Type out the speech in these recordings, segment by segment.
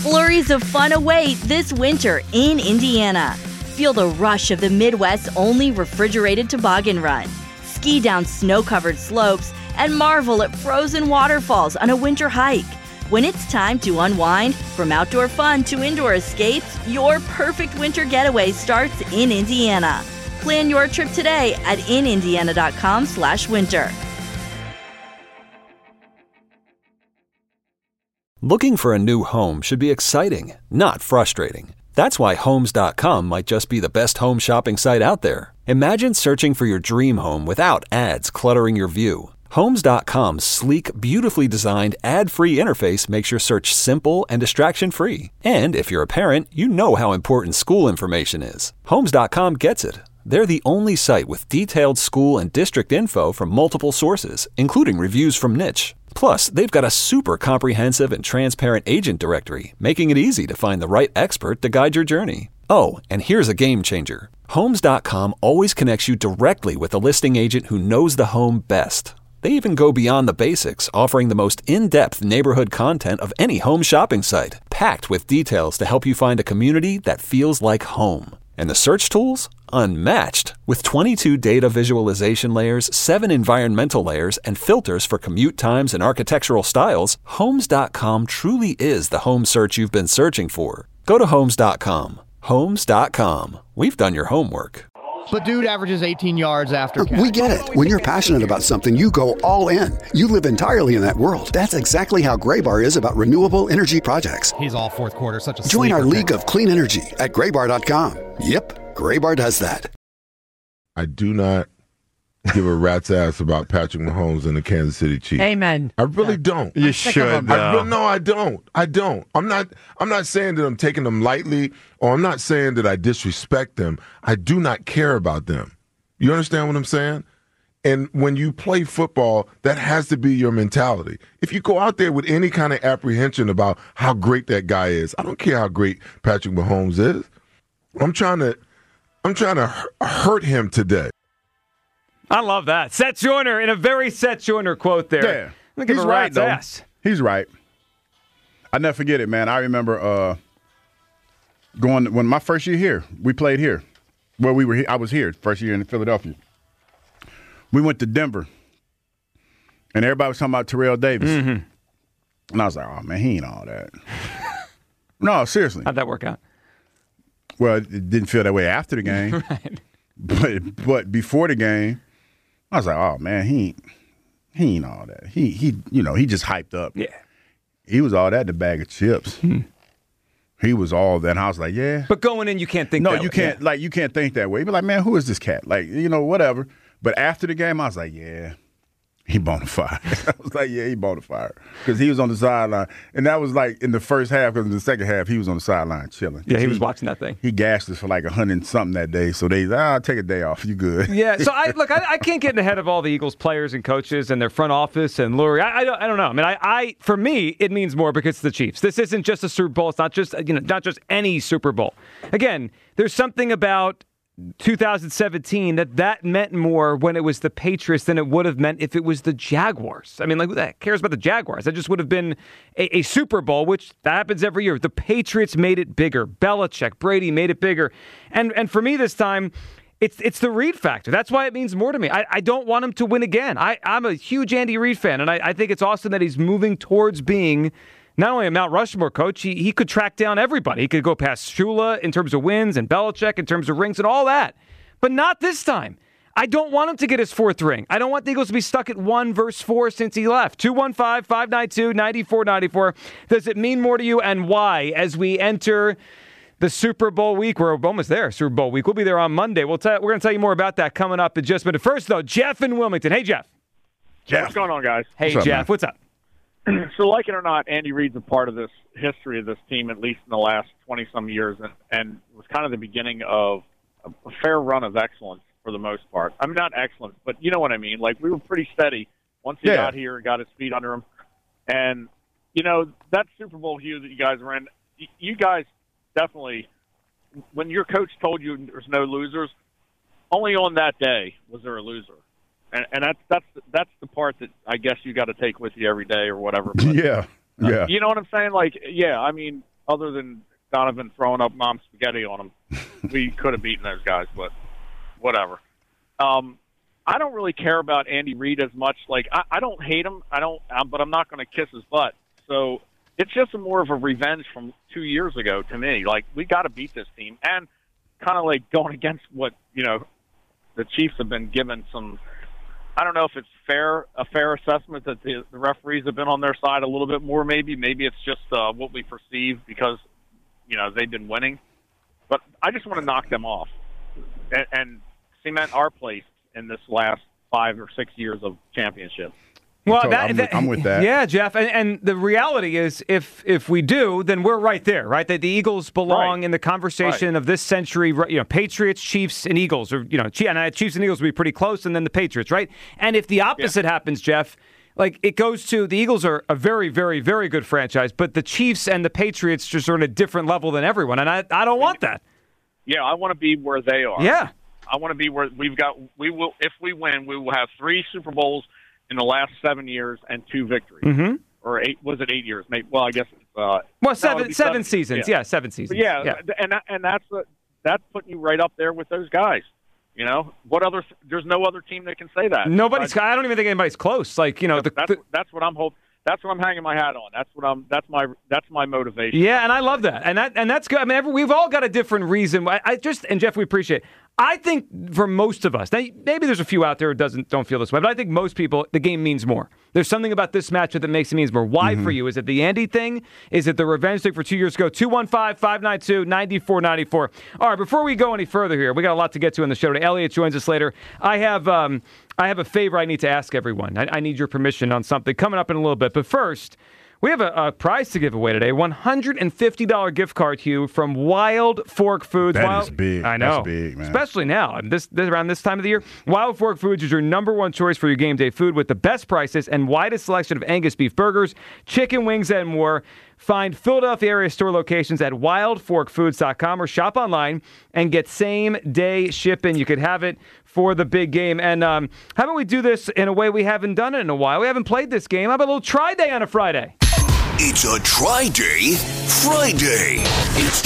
Flurries of fun await this winter in Indiana. Feel the rush of the Midwest's only refrigerated toboggan run. Ski down snow-covered slopes and marvel at frozen waterfalls on a winter hike. When it's time to unwind, from outdoor fun to indoor escapes, your perfect winter getaway starts in Indiana. Plan your trip today at inindiana.com/winter. Looking for a new home should be exciting, not frustrating. That's why Homes.com might just be the best home shopping site out there. Imagine searching for your dream home without ads cluttering your view. Homes.com's sleek, beautifully designed, ad-free interface makes your search simple and distraction-free. And if you're a parent, you know how important school information is. Homes.com gets it. They're the only site with detailed school and district info from multiple sources, including reviews from Niche. Plus, they've got a super comprehensive and transparent agent directory, making it easy to find the right expert to guide your journey. Oh, and here's a game changer. Homes.com always connects you directly with a listing agent who knows the home best. They even go beyond the basics, offering the most in-depth neighborhood content of any home shopping site, packed with details to help you find a community that feels like home. And the search tools? Unmatched. With 22 data visualization layers, 7 environmental layers, and filters for commute times and architectural styles, Homes.com truly is the home search you've been searching for. Go to Homes.com. Homes.com. We've done your homework. But dude averages 18 yards after catch. We get it. When you're passionate about something, you go all in. You live entirely in that world. That's exactly how Graybar is about renewable energy projects. He's all fourth quarter, such a Join our sleeper league pick. of clean energy at graybar.com. Yep, Graybar does that. I do not give a rat's ass about Patrick Mahomes and the Kansas City Chiefs. Amen. I really don't. You should. No, I don't. I'm not saying that I'm taking them lightly, or I'm not saying that I disrespect them. I do not care about them. You understand what I'm saying? And when you play football, that has to be your mentality. If you go out there with any kind of apprehension about how great that guy is, I don't care how great Patrick Mahomes is. I'm trying to hurt him today. I love that. Seth Joyner in a very Seth Joyner quote there. Yeah. He's right, though. Ass. He's right. I never forget it, man. I remember going when my first year here, we played here. Well, I was here first year in Philadelphia. We went to Denver, and everybody was talking about Terrell Davis. Mm-hmm. And I was like, oh, man, he ain't all that. No, seriously. How'd that work out? Well, it didn't feel that way after the game. Right. But before the game, I was like, oh, man, he ain't all that. He just hyped up. Yeah. He was all that in a bag of chips. He was all that. And I was like, yeah. But going in, you can't think that way. No, you can't. Like, you can't think that way. You be like, man, who is this cat? Like, whatever. But after the game, I was like, yeah, he bona fide. I was like, yeah, he bona fide. Because he was on the sideline. And that was like in the first half, because in the second half, he was on the sideline chilling. Yeah, he was watching that thing. He gassed us for like 100-something that day. So I'll take a day off. You good. Yeah, so I can't get in the head of all the Eagles players and coaches and their front office and Lurie. I don't know. I mean, for me, it means more because it's the Chiefs. This isn't just a Super Bowl. It's not just any Super Bowl. Again, there's something about 2017 that meant more when it was the Patriots than it would have meant if it was the Jaguars. I mean, like, who the heck cares about the Jaguars? That just would have been a Super Bowl, which that happens every year. The Patriots made it bigger. Belichick, Brady made it bigger. And for me this time, it's the Reid factor. That's why it means more to me. I don't want him to win again. I'm a huge Andy Reid fan, and I think it's awesome that he's moving towards being not only a Mount Rushmore coach, he could track down everybody. He could go past Shula in terms of wins and Belichick in terms of rings and all that. But not this time. I don't want him to get his fourth ring. I don't want the Eagles to be stuck at 1 versus 4 since he left. 215-592-9494. Does it mean more to you, and why? As we enter the Super Bowl week, we're almost there, Super Bowl week. We'll be there on Monday. We're going to tell you more about that coming up in just a minute. First, though, Jeff in Wilmington. Hey, Jeff. What's going on, guys? Hey, Jeff. What's up? So, like it or not, Andy Reid's a part of this history of this team, at least in the last 20-some years, and was kind of the beginning of a fair run of excellence for the most part. I mean, not excellence, but you know what I mean. Like, we were pretty steady once he got here and got his feet under him. And, that Super Bowl hue that you guys were in, you guys definitely, when your coach told you there's no losers, only on that day was there a loser. And that's the part that I guess you got to take with you every day or whatever. But, yeah. You know what I'm saying? Like, yeah, I mean, other than Donovan throwing up mom spaghetti on them, we could have beaten those guys, but whatever. I don't really care about Andy Reid as much. Like, I don't hate him. But I'm not going to kiss his butt. So it's just more of a revenge from 2 years ago to me. Like, we got to beat this team, and kind of like going against what the Chiefs have been given some. I don't know if it's a fair assessment that the referees have been on their side a little bit more. Maybe it's just what we perceive because they've been winning. But I just want to knock them off and cement our place in this last 5 or 6 years of championship. Well, I'm with that. Yeah, Jeff. And the reality is, if we do, then we're right there, right? That the Eagles belong in the conversation of this century. Patriots, Chiefs, and Eagles, or Chiefs and Eagles will be pretty close, and then the Patriots, right? And if the opposite happens, Jeff, like it goes to the Eagles are a very, very, very good franchise, but the Chiefs and the Patriots just are on a different level than everyone, and I don't want that. Yeah, I want to be where they are. Yeah. I want to be where we will, if we win, we will have 3 Super Bowls in the last 7 years and 2 victories. Mm-hmm. Or 8, was it 8 years? Maybe, well, I guess. Seven seasons. Yeah, 7 seasons. But and that's putting you right up there with those guys. What other? There's no other team that can say that. I don't even think anybody's close. Like that's what I'm hoping. That's what I'm hanging my hat on. That's my motivation. Yeah, and I love that. And that's good. I mean, we've all got a different reason. And Jeff, we appreciate it. I think for most of us, maybe there's a few out there who don't feel this way, but I think most people, the game means more. There's something about this matchup that makes it means more. Why for you? Is it the Andy thing? Is it the revenge thing for 2 years ago? 215-592-9494. All right, before we go any further here, we got a lot to get to in the show today. Elliot joins us later. I have a favor I need to ask everyone. I need your permission on something coming up in a little bit. But first, we have a prize to give away today. $150 gift card, Hugh, from Wild Fork Foods. That is big. I know. That's big, man. Especially now, around this time of the year. Wild Fork Foods is your number one choice for your game day food with the best prices and widest selection of Angus beef burgers, chicken wings, and more. Find Philadelphia area store locations at wildforkfoods.com or shop online and get same-day shipping. You could have it for the big game. And how about we do this in a way we haven't done it in a while? We haven't played this game. How about a little try day on a Friday? It's a Try-Day Friday. It's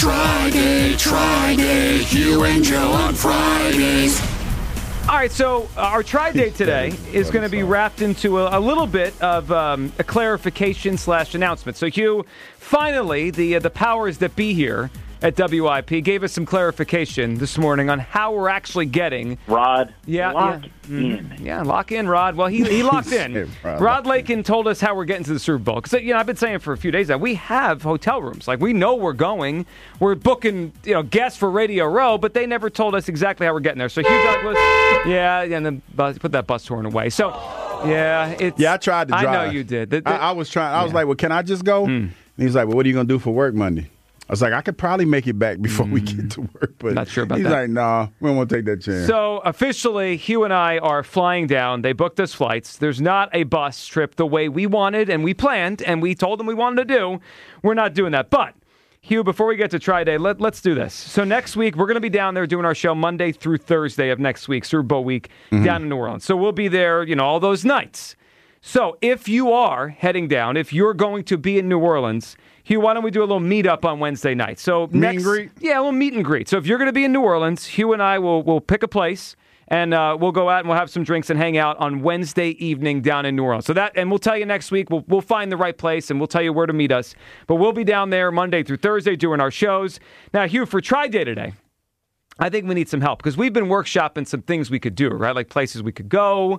Try-Day, Hugh and Joe on Fridays. All right, so our Try-Day today is going to be wrapped into a little bit of a clarification/announcement. So, Hugh, finally, the powers that be here at WIP gave us some clarification this morning on how we're actually getting Rod. Lock in. Yeah, lock in, Rod. Well, he locked in. Rod Lakin told us how we're getting to the Super Bowl. Because I've been saying for a few days now, we have hotel rooms. Like, we know we're going. We're booking, guests for Radio Row, but they never told us exactly how we're getting there. So Hugh Douglas, and then put that bus horn away. So, I tried to drive. I know you did. I was trying. I was like, well, can I just go? And he's like, well, what are you going to do for work Monday? I was like, I could probably make it back before we get to work, but not sure about he's that. Like, nah, we don't want to take that chance. So officially, Hugh and I are flying down. They booked us flights. There's not a bus trip the way we wanted and we planned and we told them we wanted to do. We're not doing that. But Hugh, before we get to Try-Day, let's do this. So next week, we're going to be down there doing our show Monday through Thursday of next week, Super Bowl week, down in New Orleans. So we'll be there, all those nights. So if you are heading down, if you're going to be in New Orleans, Hugh, why don't we do a little meet-up on Wednesday night? So meet and greet? Yeah, a little meet and greet. So if you're going to be in New Orleans, Hugh and I will pick a place, and we'll go out and we'll have some drinks and hang out on Wednesday evening down in New Orleans. So and we'll tell you next week. We'll find the right place, and we'll tell you where to meet us. But we'll be down there Monday through Thursday doing our shows. Now, Hugh, for Try-Day today, I think we need some help because we've been workshopping some things we could do, right? Like places we could go,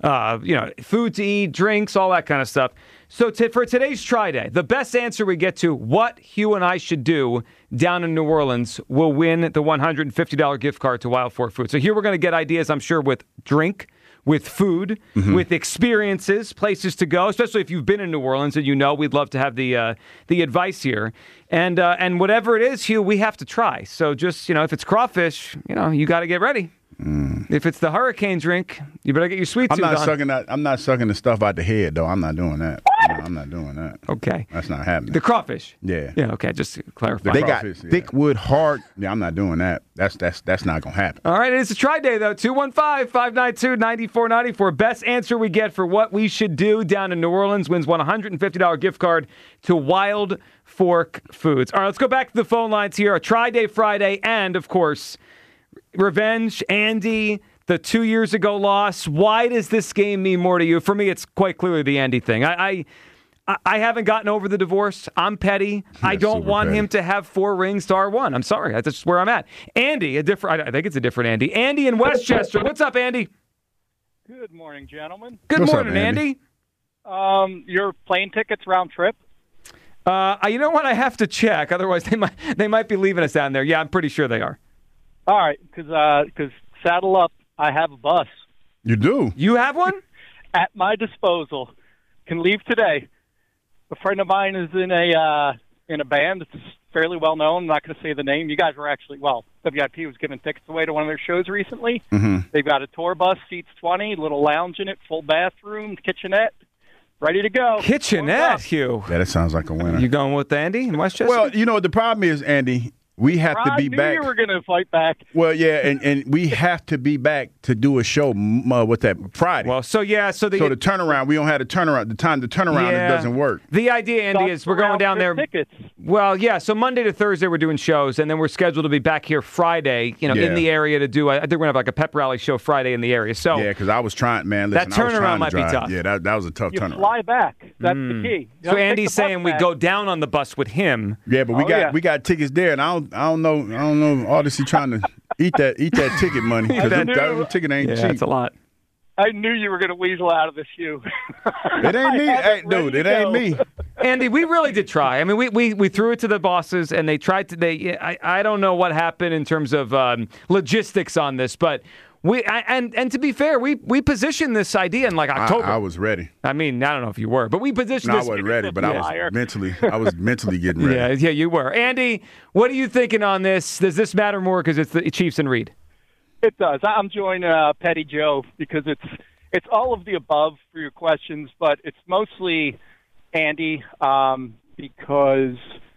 food to eat, drinks, all that kind of stuff. So for today's Try-Day, the best answer we get to what Hugh and I should do down in New Orleans will win the $150 gift card to Wild Fork Food. So here we're going to get ideas, I'm sure, with drink, with food, with experiences, places to go, especially if you've been in New Orleans and we'd love to have the advice here. And whatever it is, Hugh, we have to try. So just, if it's crawfish, you got to get ready. If it's the hurricane drink, you better get your sweet tooth on. I'm not sucking the stuff out the head, though. I'm not doing that. No, I'm not doing that. Okay. That's not happening. The crawfish. Yeah. Yeah, okay, just to clarify. They got thick wood, hard. Yeah, I'm not doing that. That's not going to happen. All right, it is a try day, though. 215-592-9494. Best answer we get for what we should do down in New Orleans wins $150 gift card to Wild Fork Foods. All right, let's go back to the phone lines here. A try day Friday and, of course, revenge, Andy, the 2 years ago loss. Why does this game mean more to you? For me, it's quite clearly the Andy thing. I haven't gotten over the divorce. I'm petty. I don't want him to have 4 rings to R1. I'm sorry. That's just where I'm at. Andy, I think it's a different Andy. Andy in Westchester. What's up, Andy? Good morning, gentlemen. Good What's morning, up, Andy? Your plane tickets round trip? You know what? I have to check. Otherwise, they might be leaving us down there. Yeah, I'm pretty sure they are. All right, because saddle up. I have a bus. You do? You have one? At my disposal. Can leave today. A friend of mine is in a band that's fairly well known. I'm not going to say the name. You guys were actually, WIP was giving tickets away to one of their shows recently. Mm-hmm. They've got a tour bus, seats 20, little lounge in it, full bathroom, kitchenette, ready to go. Kitchenette, Hugh. Yeah, that sounds like a winner. You going with Andy in Westchester? Well, you know, the problem is, Andy, we have to be back. I knew you were going to fight back. Well, yeah, and we have to be back to do a show with that Friday. Well, so the turnaround, we don't have the turnaround. The time to turn around, it doesn't work. The idea, Andy, is we're going down there. Tickets. Well, yeah. So Monday to Thursday we're doing shows, and then we're scheduled to be back here Friday. In the area to do. I think we're gonna have like a pep rally show Friday in the area. So yeah, because I was trying, man. Listen, that turnaround might be tough. Yeah, that was a tough You turnaround. fly back. That's the key. So Andy's saying we go down on the bus with him. Yeah, but we got tickets there, and I don't know. Odyssey trying to eat that ticket money because that ticket ain't cheap. It's a lot. I knew you were going to weasel out of this, Hugh. It ain't me, dude. It ain't me. Andy, we really did try. I mean, we threw it to the bosses, and they tried to. I don't know what happened in terms of logistics on this, but. And to be fair, we positioned this idea in like October. I was ready. I mean, I don't know if you were, but we positioned this. I wasn't ready, but I was mentally getting ready. Yeah, you were. Andy, what are you thinking on this? Does this matter more because it's the Chiefs and Reed? It does. I'm joining Petty Joe because it's all of the above for your questions, but it's mostly Andy because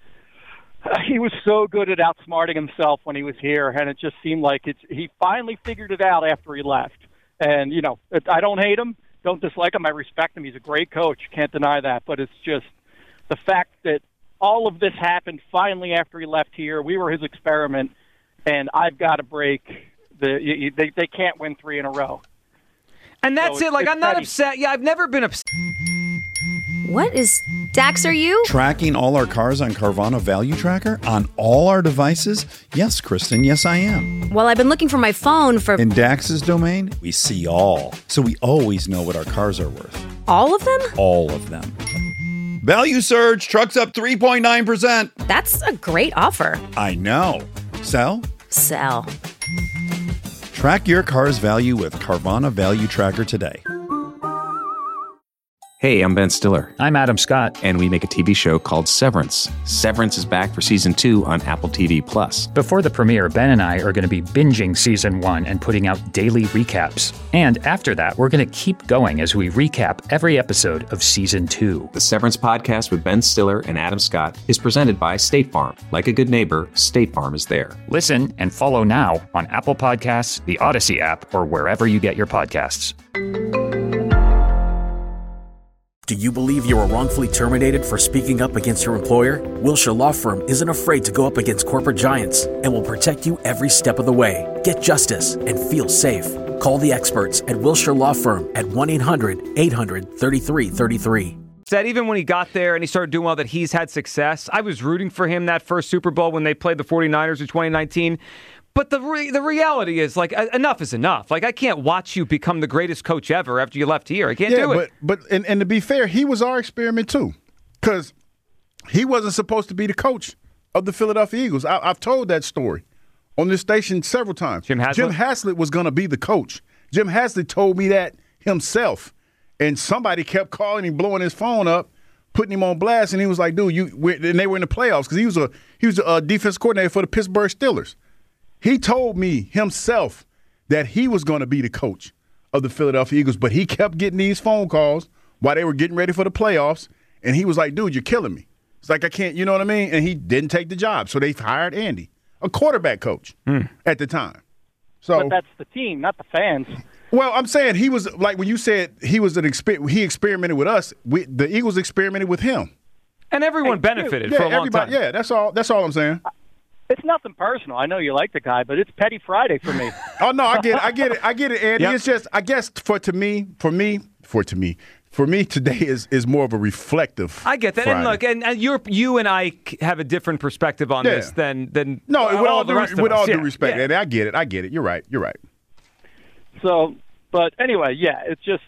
he was so good at outsmarting himself when he was here, and it just seemed like he finally figured it out after he left. And, I don't hate him, don't dislike him. I respect him. He's a great coach. Can't deny that. But it's just the fact that all of this happened finally after he left here. We were his experiment, and I've got to break. They can't win 3 in a row. And that's it. Like, I'm not upset. Yeah, I've never been upset. What is... Dax, are you? Tracking all our cars on Carvana Value Tracker? On all our devices? Yes, Kristen, yes I am. Well, I've been looking for my phone for... In Dax's domain, we see all. So we always know what our cars are worth. All of them? All of them. Value surge, trucks up 3.9%. That's a great offer. I know. Sell? Sell. Track your car's value with Carvana Value Tracker today. Hey, I'm Ben Stiller. I'm Adam Scott. And we make a TV show called Severance. Severance is back for Season 2 on Apple TV+. Before the premiere, Ben and I are going to be binging Season 1 and putting out daily recaps. And after that, we're going to keep going as we recap every episode of Season 2. The Severance podcast with Ben Stiller and Adam Scott is presented by State Farm. Like a good neighbor, State Farm is there. Listen and follow now on Apple Podcasts, the Odyssey app, or wherever you get your podcasts. Do you believe you were wrongfully terminated for speaking up against your employer? Wilshire Law Firm isn't afraid to go up against corporate giants and will protect you every step of the way. Get justice and feel safe. Call the experts at Wilshire Law Firm at 1-800-800-3333. That even when he got there and he started doing well, that he's had success. I was rooting for him that first Super Bowl when they played the 49ers in 2019. But the reality is, like, enough is enough. Like, I can't watch you become the greatest coach ever after you left here. I can't do it. But to be fair, he was our experiment too, because he wasn't supposed to be the coach of the Philadelphia Eagles. I've told that story on this station several times. Jim Haslett was going to be the coach. Jim Haslett told me that himself, and somebody kept calling him, blowing his phone up, putting him on blast, and he was like, "Dude, and they were in the playoffs because he was a defense coordinator for the Pittsburgh Steelers." He told me himself that he was going to be the coach of the Philadelphia Eagles, but he kept getting these phone calls while they were getting ready for the playoffs, and he was like, dude, you're killing me. It's like, I can't, you know what I mean? And he didn't take the job, so they hired Andy, a quarterback coach at the time. So, but that's the team, not the fans. Well, I'm saying he was, like when you said he was he experimented with us, the Eagles experimented with him. And everyone benefited for a long time. Yeah, that's all I'm saying. It's nothing personal. I know you like the guy, but it's Petty Friday for me. Oh no, I get it, Andy. Yep. It's just, I guess for me, today is more of a reflective. I get that, Friday. and look, and you and I have a different perspective on this than no, with all the rest of us. With all due respect, Andy, I get it. You're right. So, but anyway, yeah, it's just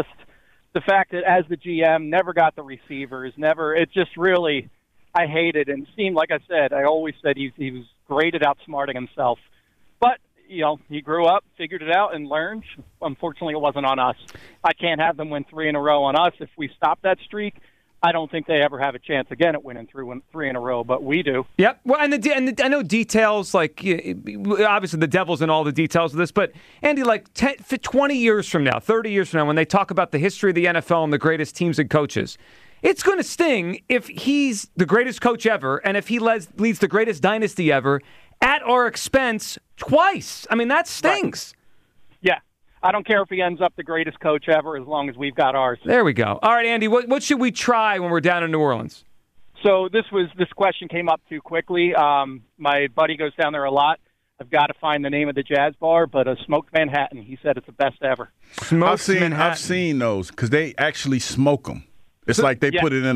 the fact that as the GM, never got the receivers, it just really. I hated and seemed, like I said, I always said he was great at outsmarting himself. But, he grew up, figured it out, and learned. Unfortunately, it wasn't on us. I can't have them win 3 in a row on us. If we stop that streak, I don't think they ever have a chance again at winning 3 in a row, but we do. Yep. Well, and I know details, like, obviously the devil's in all the details of this, but, Andy, like 20 years from now, 30 years from now, when they talk about the history of the NFL and the greatest teams and coaches, it's going to sting if he's the greatest coach ever and if he leads the greatest dynasty ever at our expense twice. I mean, that stings. Right. Yeah. I don't care if he ends up the greatest coach ever as long as we've got ours. There we go. All right, Andy, what should we try when we're down in New Orleans? So this question came up too quickly. My buddy goes down there a lot. I've got to find the name of the jazz bar, but a Smoked Manhattan. He said it's the best ever. Manhattan. I've seen those because they actually smoke them. It's like they put it in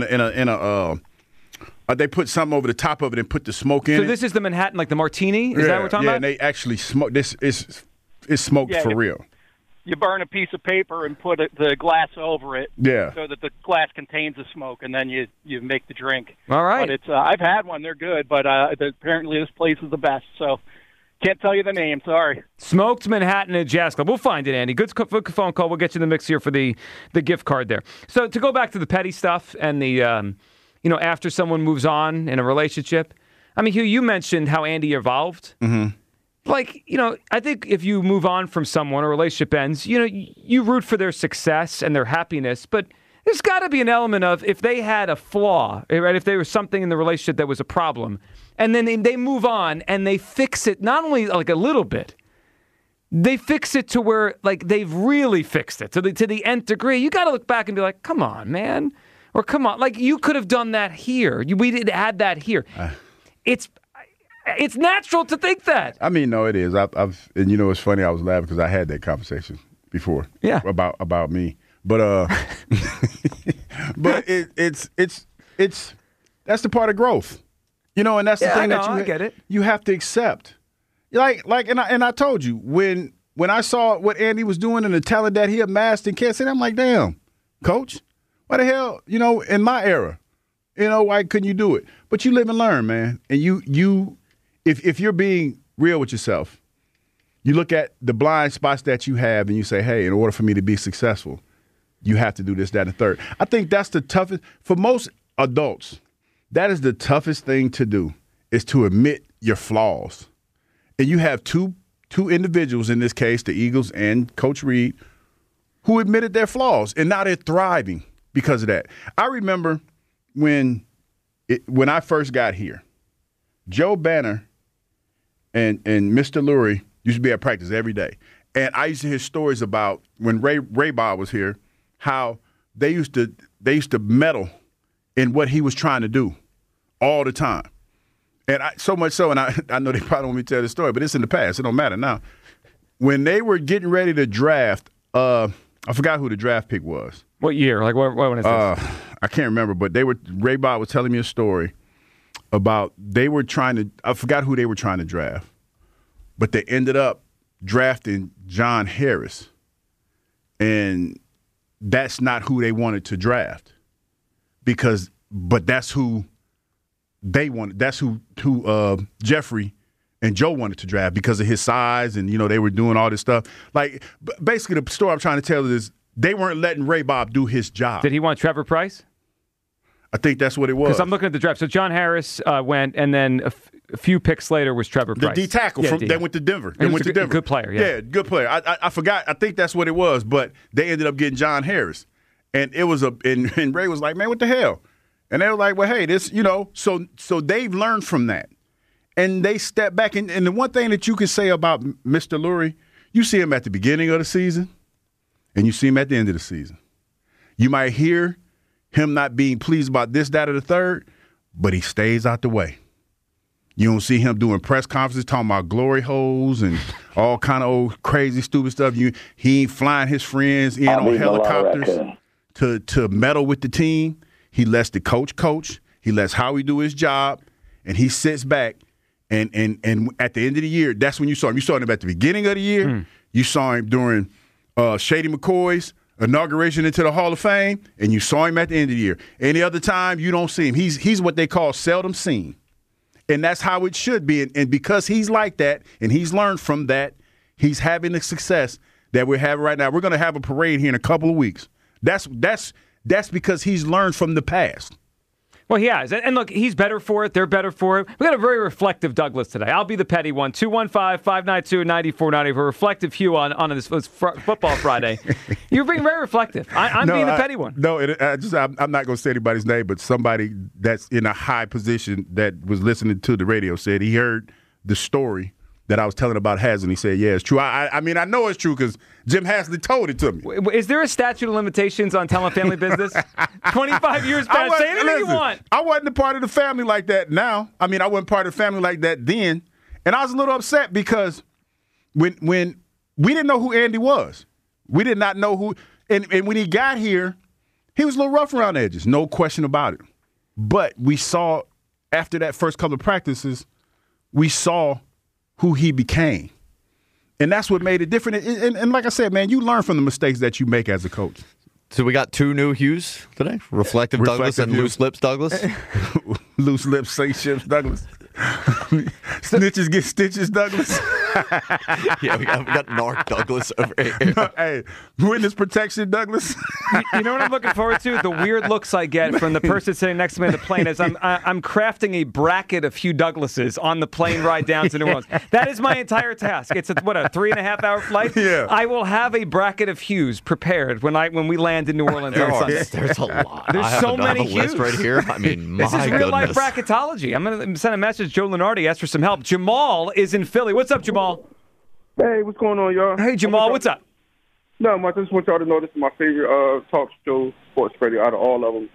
a they put something over the top of it and put the smoke in it. So this is the Manhattan, like the martini? Is that what we're talking about? Yeah, and they actually smoke. This is smoked for real. You burn a piece of paper and put the glass over it so that the glass contains the smoke, and then you make the drink. All right. But it's I've had one. They're good, but apparently this place is the best. So can't tell you the name. Sorry. Smoked Manhattan at Jazz Club. We'll find it, Andy. Good phone call. We'll get you in the mix here for the gift card there. So to go back to the petty stuff and the, after someone moves on in a relationship, I mean, Hugh, you mentioned how Andy evolved. Mm-hmm. Like, I think if you move on from someone, a relationship ends, you root for their success and their happiness, but there's got to be an element of if they had a flaw, right? If there was something in the relationship that was a problem, and then they move on and they fix it, not only like a little bit, they fix it to where like they've really fixed it to the nth degree. You got to look back and be like, come on, man, or come on, like you could have done that here. We did add that here. It's natural to think that. I mean, no, it is. And it's funny. I was laughing because I had that conversation before. Yeah. About me. But but it's that's the part of growth, and that's the thing I get it. You have to accept, and I told you when I saw what Andy was doing and the talent that he amassed in Kansas City, I'm like, damn, coach, why the hell, in my era, why couldn't you do it? But you live and learn, man, and you if you're being real with yourself, you look at the blind spots that you have and you say, hey, in order for me to be successful, you have to do this, that, and third. I think that's the toughest for most adults. That is the toughest thing to do, is to admit your flaws. And you have two individuals in this case, the Eagles and Coach Reid, who admitted their flaws, and now they're thriving because of that. I remember when I first got here, Joe Banner and Mr. Lurie used to be at practice every day, and I used to hear stories about when Ray Bob was here, how they used to meddle in what he was trying to do all the time. And so much so, and I know they probably don't want me to tell this story, but it's in the past. It don't matter now. When they were getting ready to draft, I forgot who the draft pick was. What year? Like what when is this? I can't remember, but Ray Bob was telling me a story about I forgot who they were trying to draft, but they ended up drafting John Harris. And that's not who they wanted to draft but that's who they wanted. That's who Jeffrey and Joe wanted to draft because of his size, and they were doing all this stuff. Like basically, the story I'm trying to tell is they weren't letting Ray Bob do his job. Did he want Trevor Pryce? I think that's what it was. Because I'm looking at the draft. So John Harris went, and then a few picks later was Trevor The Pryce. D tackle that went to Denver. He was a good player. Yeah, good player. I forgot. I think that's what it was, but they ended up getting John Harris, and it was and Ray was like, "Man, what the hell?" And they were like, "Well, hey, this, so they've learned from that, and they step back. And the one thing that you can say about Mr. Lurie, you see him at the beginning of the season, and you see him at the end of the season. You might hear him not being pleased about this, that, or the third, but he stays out the way. You don't see him doing press conferences talking about glory holes and all kind of old crazy, stupid stuff. He ain't flying his friends in on helicopters to meddle with the team. He lets the coach. He lets Howie do his job, and he sits back. And at the end of the year, that's when you saw him. You saw him at the beginning of the year. You saw him during Shady McCoy's inauguration into the Hall of Fame, and you saw him at the end of the year. Any other time, you don't see him. He's what they call seldom seen. And that's how it should be. And because he's like that and he's learned from that, he's having the success that we're having right now. We're going to have a parade here in a couple of weeks. That's because he's learned from the past. Well, he has. And look, he's better for it. They're better for it. We got a very reflective Douglas today. I'll be the petty one. 215-592-9490 for reflective Hugh on this Football Friday. You're being very reflective. I'm being the petty one. No, I'm not going to say anybody's name, but somebody that's in a high position that was listening to the radio said he heard the story that I was telling about Haslett. He said, yeah, it's true. I mean, I know it's true because Jim Haslett told it to me. Is there a statute of limitations on telling family business? 25 years past. Say anything you want. I wasn't a part of the family like that now. I mean, I wasn't part of the family like that then. And I was a little upset because when we didn't know who Andy was. We did not know who. And when he got here, he was a little rough around the edges. No question about it. But we saw, after that first couple of practices, we saw who he became. And that's what made it different. And like I said, man, you learn from the mistakes that you make as a coach. So we got two new Hughes today? Reflective Douglas and Loose Lips Douglas? Loose Lips, say ships Douglas. Snitches get stitches Douglas. Yeah, we got Narc Douglas over here. No, hey, witness protection Douglas. You know what I'm looking forward to? The weird looks I get from the person sitting next to me on the plane as I'm crafting a bracket of Hugh Douglases on the plane ride down to New Orleans. That is my entire task. It's a 3.5-hour flight? Yeah. I will have a bracket of Hughes prepared when we land in New Orleans on Sunday. There's a lot. There's so many Hughes. List right here. I mean, my This is real life goodness. bracketology. I'm going to send a message. Joe Lunardi asked for some help. Jamal is in Philly. What's up, Jamal? Hey, what's going on, y'all? Hey, Jamal, what's up? No, I just want y'all to know this is my favorite talk show, sports radio, out of all of them.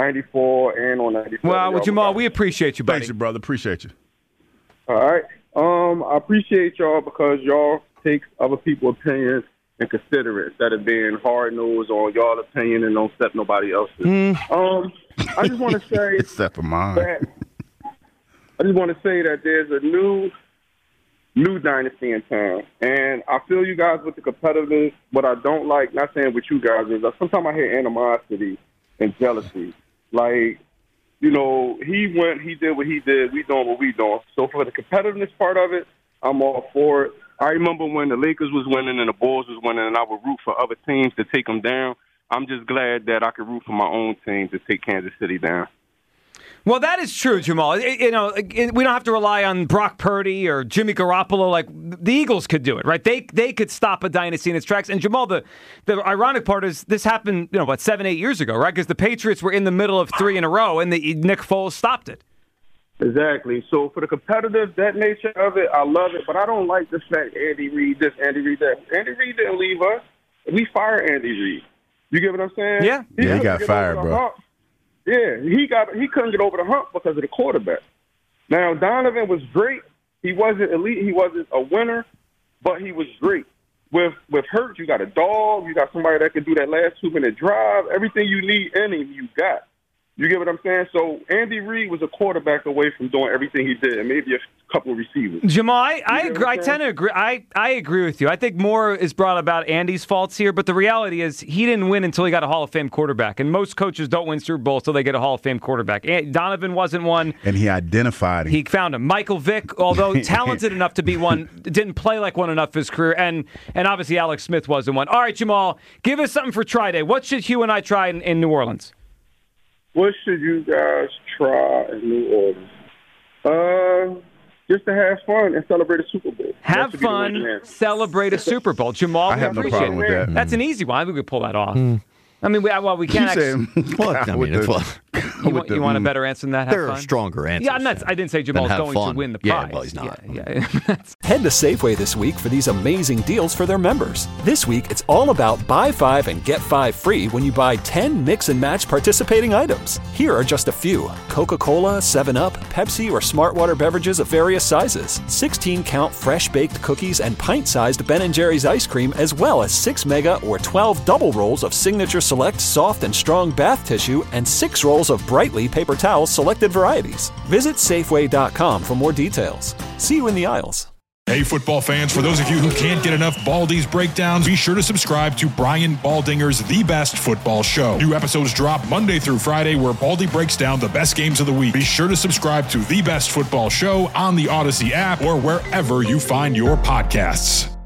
94 and on 94. Well, Jamal, we appreciate you, buddy. Thanks, brother. Appreciate you. All right. I appreciate y'all because y'all take other people's opinions and consider it instead of being hard-nosed on y'all opinion and don't step nobody else's. I just want to say Except for mine. that there's a new dynasty in town. And I feel you guys with the competitiveness. What I don't like, not saying with you guys, is sometimes I hear animosity and jealousy. Like, he went, he did what he did, we doing what we doing. So for the competitiveness part of it, I'm all for it. I remember when the Lakers was winning and the Bulls was winning, and I would root for other teams to take them down. I'm just glad that I could root for my own team to take Kansas City down. Well, that is true, Jamal. We don't have to rely on Brock Purdy or Jimmy Garoppolo like the Eagles could do it, right? They could stop a dynasty in its tracks. And Jamal, the ironic part is this happened, 7-8 years ago, right? Because the Patriots were in the middle of 3 in a row, and Nick Foles stopped it. Exactly. So for the competitive, that nature of it, I love it. But I don't like the fact Andy Reid this, Andy Reid that. Andy Reid didn't leave us. We fired Andy Reid. You get what I'm saying? Yeah. He got fired, bro. Hump. Yeah, he couldn't get over the hump because of the quarterback. Now, Donovan was great. He wasn't elite. He wasn't a winner, but he was great. With Hurts, you got a dog. You got somebody that can do that last 2-minute drive. Everything you need in him, you got. You get what I'm saying? So Andy Reid was a quarterback away from doing everything he did, and maybe a couple of receivers. Jamal, I agree. I tend to agree. I agree with you. I think more is brought about Andy's faults here, but the reality is he didn't win until he got a Hall of Fame quarterback, and most coaches don't win Super Bowls until they get a Hall of Fame quarterback. Donovan wasn't one. And he identified him. He found him. Michael Vick, although talented enough to be one, didn't play like one enough his career, and obviously Alex Smith wasn't one. All right, Jamal, give us something for Try Day. What should Hugh and I try in New Orleans? What should you guys try in New Orleans? just to have fun and celebrate a Super Bowl. Have fun, celebrate a Super Bowl. Jamal, I have no problem with that. That's an easy one. I think we could pull that off. I mean, we can't actually. You want a better answer than that? There are stronger answers. Yeah, I didn't say Jamal's going to win the prize. Yeah, well, he's not. Yeah. Head to Safeway this week for these amazing deals for their members. This week, it's all about buy 5 and get 5 free when you buy 10 mix and match participating items. Here are just a few: Coca-Cola, 7-Up, Pepsi, or Smartwater beverages of various sizes, 16-count fresh baked cookies, and pint-sized Ben & Jerry's ice cream, as well as 6 mega or 12 double rolls of Signature Select soft and strong bath tissue and 6 rolls of Brightly paper towels selected varieties. Visit Safeway.com for more details. See you in the aisles. Hey, football fans, for those of you who can't get enough Baldy's breakdowns, be sure to subscribe to Brian Baldinger's The Best Football Show. New episodes drop Monday through Friday where Baldy breaks down the best games of the week. Be sure to subscribe to The Best Football Show on the Odyssey app or wherever you find your podcasts.